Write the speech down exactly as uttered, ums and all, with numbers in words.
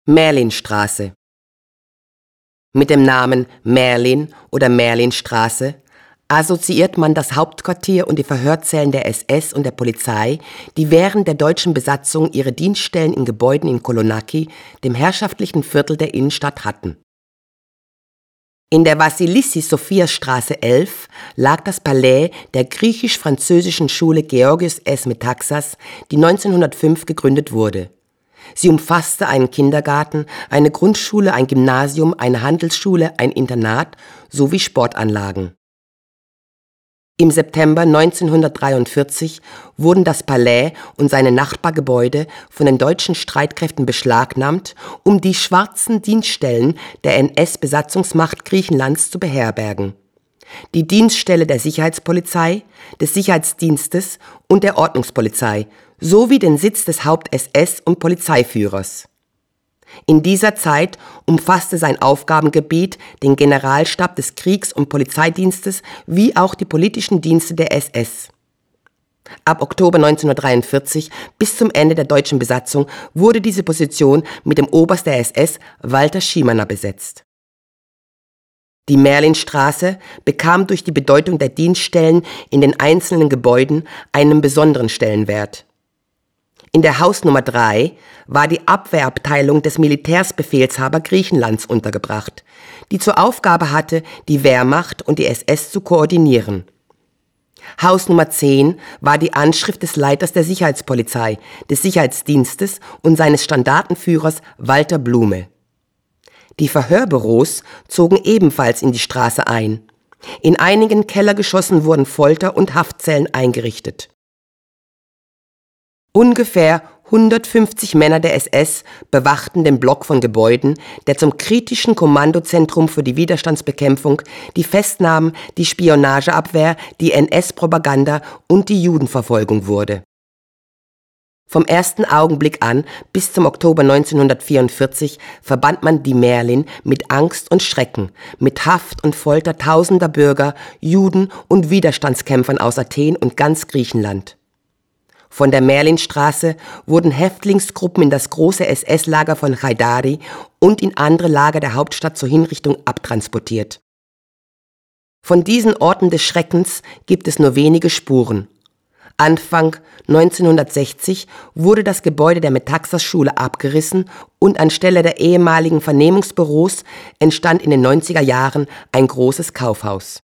Merlinstraße. Mit dem Namen Merlin oder Merlinstraße assoziiert man das Hauptquartier und die Verhörzellen der S S und der Polizei, die während der deutschen Besatzung ihre Dienststellen in Gebäuden in Kolonaki, dem herrschaftlichen Viertel der Innenstadt, hatten. In der Vassilissi-Sophia-Straße elf lag das Palais der griechisch-französischen Schule Georgios S. Metaxas, die neunzehnhundertfünf gegründet wurde. Sie umfasste einen Kindergarten, eine Grundschule, ein Gymnasium, eine Handelsschule, ein Internat sowie Sportanlagen. Im September neunzehnhundertdreiundvierzig wurden das Palais und seine Nachbargebäude von den deutschen Streitkräften beschlagnahmt, um die schwarzen Dienststellen der N S-Besatzungsmacht Griechenlands zu beherbergen. Die Dienststelle der Sicherheitspolizei, des Sicherheitsdienstes und der Ordnungspolizei sowie den Sitz des Haupt-S S- und Polizeiführers. In dieser Zeit umfasste sein Aufgabengebiet den Generalstab des Kriegs- und Polizeidienstes wie auch die politischen Dienste der S S. Ab Oktober neunzehnhundertdreiundvierzig bis zum Ende der deutschen Besatzung wurde diese Position mit dem Oberst der S S, Walter Schimaner, besetzt. Die Merlinstraße bekam durch die Bedeutung der Dienststellen in den einzelnen Gebäuden einen besonderen Stellenwert. In der Hausnummer drei war die Abwehrabteilung des Militärsbefehlshaber Griechenlands untergebracht, die zur Aufgabe hatte, die Wehrmacht und die S S zu koordinieren. Hausnummer zehn war die Anschrift des Leiters der Sicherheitspolizei, des Sicherheitsdienstes und seines Standartenführers Walter Blume. Die Verhörbüros zogen ebenfalls in die Straße ein. In einigen Kellergeschossen wurden Folter- und Haftzellen eingerichtet. Ungefähr hundertfünfzig Männer der S S bewachten den Block von Gebäuden, der zum kritischen Kommandozentrum für die Widerstandsbekämpfung, die Festnahmen, die Spionageabwehr, die N S-Propaganda und die Judenverfolgung wurde. Vom ersten Augenblick an bis zum Oktober neunzehnhundertvierundvierzig verband man die Merlin mit Angst und Schrecken, mit Haft und Folter tausender Bürger, Juden und Widerstandskämpfern aus Athen und ganz Griechenland. Von der Merlinstraße wurden Häftlingsgruppen in das große S S-Lager von Haidari und in andere Lager der Hauptstadt zur Hinrichtung abtransportiert. Von diesen Orten des Schreckens gibt es nur wenige Spuren. Anfang neunzehnhundertsechzig wurde das Gebäude der Metaxas-Schule abgerissen und anstelle der ehemaligen Vernehmungsbüros entstand in den neunziger Jahren ein großes Kaufhaus.